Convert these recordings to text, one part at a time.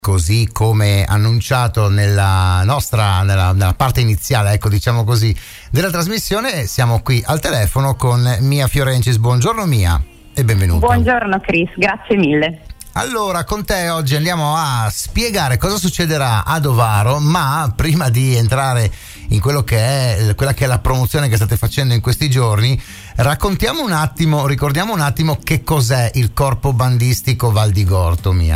Così come annunciato nella parte iniziale, ecco, diciamo così, della trasmissione, siamo qui al telefono con Mia Fiorencis. Buongiorno Mia e benvenuta. Buongiorno Chris, grazie mille. Allora, con te oggi andiamo a spiegare cosa succederà ad Ovaro, ma prima di entrare in quella che è la promozione che state facendo in questi giorni, ricordiamo un attimo che cos'è il Corpo Bandistico Val di Gorto, Mia.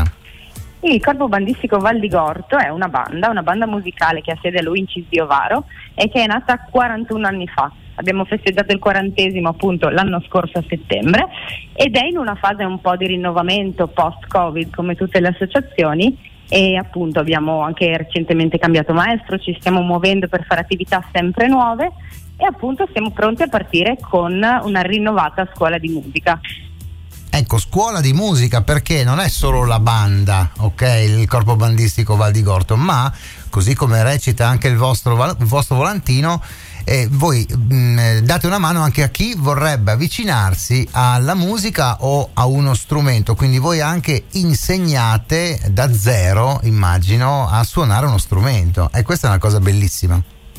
Il Corpo Bandistico Val di Gorto è una banda musicale che ha sede all'Uincis di Ovaro e che è nata 41 anni fa. Abbiamo festeggiato il 40° appunto l'anno scorso a settembre ed è in una fase un po' di rinnovamento post-Covid come tutte le associazioni, e appunto abbiamo anche recentemente cambiato maestro, ci stiamo muovendo per fare attività sempre nuove e appunto siamo pronti a partire con una rinnovata scuola di musica. Ecco, scuola di musica, perché non è solo la banda, ok, il Corpo Bandistico Val di Gorto, ma così come recita anche il vostro volantino, voi date una mano anche a chi vorrebbe avvicinarsi alla musica o a uno strumento, quindi voi anche insegnate da zero, immagino, a suonare uno strumento, e questa è una cosa bellissima.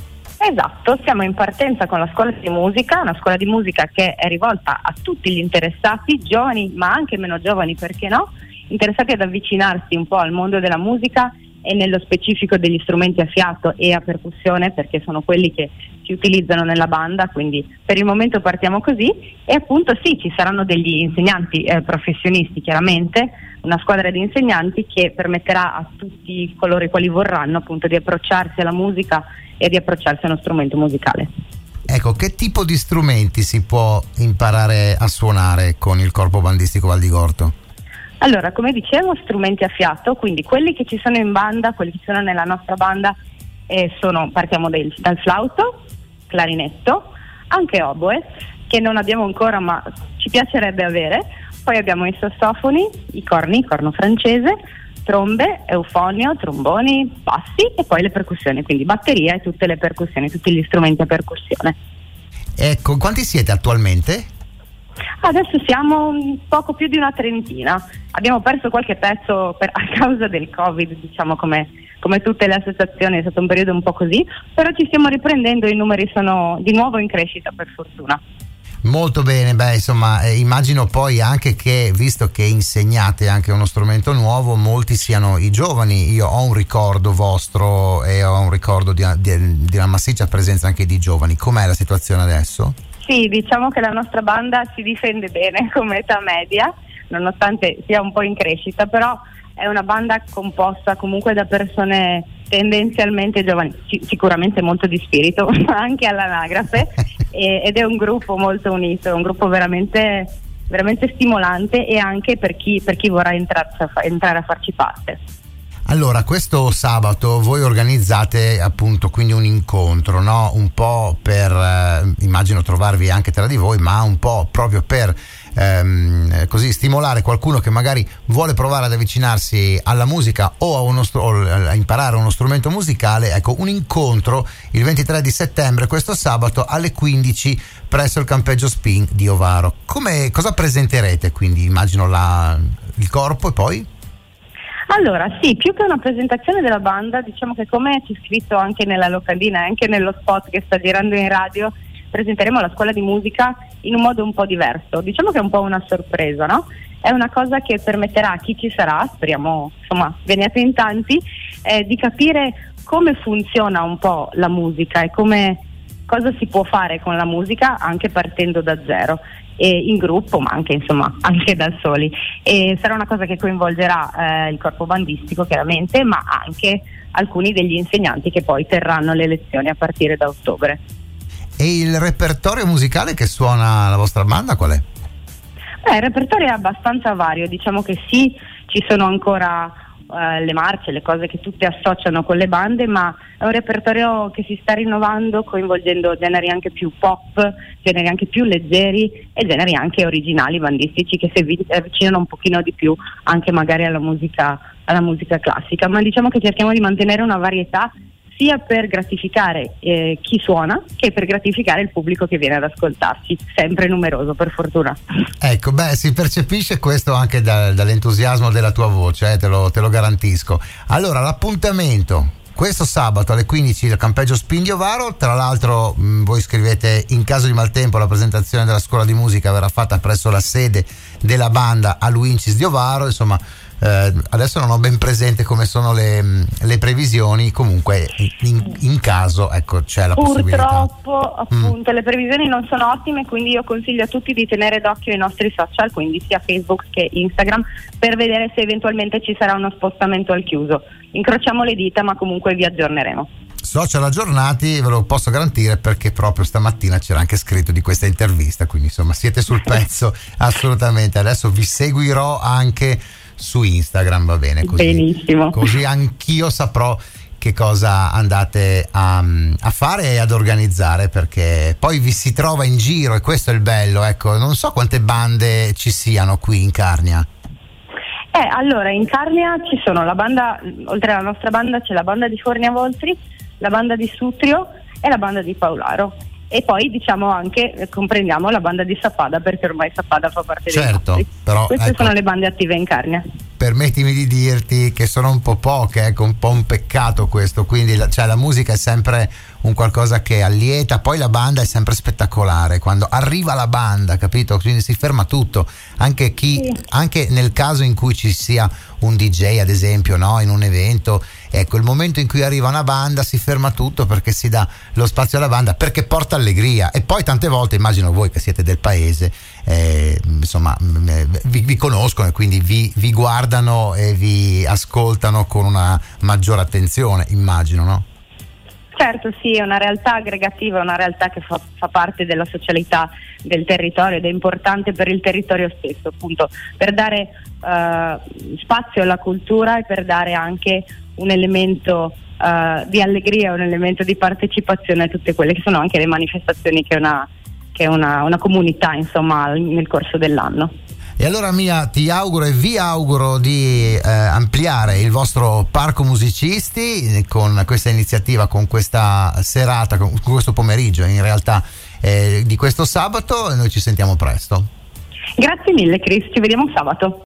Esatto, siamo in partenza con la scuola di musica, una scuola di musica che è rivolta a tutti gli interessati, giovani ma anche meno giovani, perché no, interessati ad avvicinarsi un po' al mondo della musica e nello specifico degli strumenti a fiato e a percussione, perché sono quelli che si utilizzano nella banda, quindi per il momento partiamo così. E appunto sì, ci saranno degli insegnanti professionisti, chiaramente, una squadra di insegnanti che permetterà a tutti coloro i quali vorranno appunto di approcciarsi alla musica e di approcciarsi a uno strumento musicale. Ecco, che tipo di strumenti si può imparare a suonare con il Corpo Bandistico Val di Gorto? Allora, come dicevo, strumenti a fiato, quindi quelli che ci sono in banda, quelli che sono nella nostra banda, partiamo dal flauto, clarinetto, anche oboe, che non abbiamo ancora ma ci piacerebbe avere, poi abbiamo i sassofoni, i corni, corno francese, trombe, eufonio, tromboni, bassi e poi le percussioni, quindi batteria e tutte le percussioni, tutti gli strumenti a percussione. Ecco, quanti siete attualmente? Adesso siamo poco più di una trentina, abbiamo perso qualche pezzo a causa del Covid, diciamo come tutte le associazioni, è stato un periodo un po' così, però ci stiamo riprendendo, i numeri sono di nuovo in crescita per fortuna. Molto bene, immagino poi anche che, visto che insegnate anche uno strumento nuovo, molti siano i giovani. Io ho un ricordo vostro e ho un ricordo di una massiccia presenza anche di giovani. Com'è la situazione adesso? Sì, diciamo che la nostra banda si difende bene come età media, nonostante sia un po' in crescita, però è una banda composta comunque da persone tendenzialmente giovani, sicuramente molto di spirito, ma anche all'anagrafe, ed è un gruppo molto unito, è un gruppo veramente, veramente stimolante, e anche per chi vorrà entrare a farci parte. Allora, questo sabato voi organizzate appunto quindi un incontro, no? Un po' per, immagino, trovarvi anche tra di voi, ma un po' proprio per così stimolare qualcuno che magari vuole provare ad avvicinarsi alla musica o a imparare uno strumento musicale. Ecco, un incontro il 23 di settembre, questo sabato alle 15 presso il campeggio Spin di Ovaro. Cosa presenterete? Quindi immagino il corpo, e poi? Allora sì, più che una presentazione della banda, diciamo che come c'è scritto anche nella locandina e anche nello spot che sta girando in radio, presenteremo la scuola di musica in un modo un po' diverso. Diciamo che è un po' una sorpresa, no? È una cosa che permetterà a chi ci sarà, speriamo insomma veniate in tanti, di capire come funziona un po' la musica e cosa si può fare con la musica anche partendo da zero, e in gruppo ma anche anche da soli, e sarà una cosa che coinvolgerà il corpo bandistico chiaramente, ma anche alcuni degli insegnanti che poi terranno le lezioni a partire da ottobre. E il repertorio musicale che suona la vostra banda qual è? Il repertorio è abbastanza vario, diciamo che sì, ci sono ancora le marce, le cose che tutti associano con le bande, ma è un repertorio che si sta rinnovando, coinvolgendo generi anche più pop, generi anche più leggeri e generi anche originali bandistici che si avvicinano un pochino di più anche magari alla musica classica, ma diciamo che cerchiamo di mantenere una varietà sia per gratificare chi suona che per gratificare il pubblico che viene ad ascoltarci, sempre numeroso per fortuna. Ecco, si percepisce questo anche dall'entusiasmo della tua voce, te lo garantisco. Allora, l'appuntamento questo sabato alle 15 al campeggio Spindiovaro. Tra l'altro voi scrivete: in caso di maltempo la presentazione della scuola di musica verrà fatta presso la sede della banda a Luincis di Ovaro. Insomma, adesso non ho ben presente come sono le previsioni, comunque in caso, ecco, c'è la possibilità. Purtroppo appunto le previsioni non sono ottime, quindi io consiglio a tutti di tenere d'occhio i nostri social, quindi sia Facebook che Instagram, per vedere se eventualmente ci sarà uno spostamento al chiuso. Incrociamo le dita, ma comunque vi aggiorneremo. Social aggiornati, ve lo posso garantire, perché proprio stamattina c'era anche scritto di questa intervista, quindi insomma siete sul pezzo assolutamente. Adesso vi seguirò anche su Instagram, va bene? Così, benissimo. Così anch'io saprò che cosa andate a fare e ad organizzare, perché poi vi si trova in giro e questo è il bello, ecco. Non so quante bande ci siano qui in Carnia. Allora, in Carnia ci sono la banda, oltre alla nostra banda c'è la banda di Fornia Voltri, la banda di Sutrio e la banda di Paolaro. E poi diciamo anche comprendiamo la banda di Sappada, perché ormai Sappada fa parte dei nostri. Però, queste sono le bande attive in Carnia. Permettimi di dirti che sono un po' poche, ecco, un po' un peccato questo, quindi la musica è sempre un qualcosa che allieta, poi la banda è sempre spettacolare quando arriva la banda, capito? Quindi si ferma tutto, anche nel caso in cui ci sia un DJ ad esempio, no? In un evento, ecco, il momento in cui arriva una banda si ferma tutto, perché si dà lo spazio alla banda, perché porta allegria. E poi tante volte, immagino voi che siete del paese, insomma vi conoscono e quindi vi guardano e vi ascoltano con una maggiore attenzione, immagino, no? Certo, sì, è una realtà aggregativa, una realtà che fa parte della socialità del territorio ed è importante per il territorio stesso, appunto, per dare spazio alla cultura e per dare anche un elemento di allegria, un elemento di partecipazione a tutte quelle che sono anche le manifestazioni che una comunità, insomma, nel corso dell'anno. E allora Mia, ti auguro e vi auguro di ampliare il vostro parco musicisti con questa iniziativa, con questa serata, con questo pomeriggio in realtà di questo sabato, e noi ci sentiamo presto. Grazie mille Chris, ci vediamo sabato.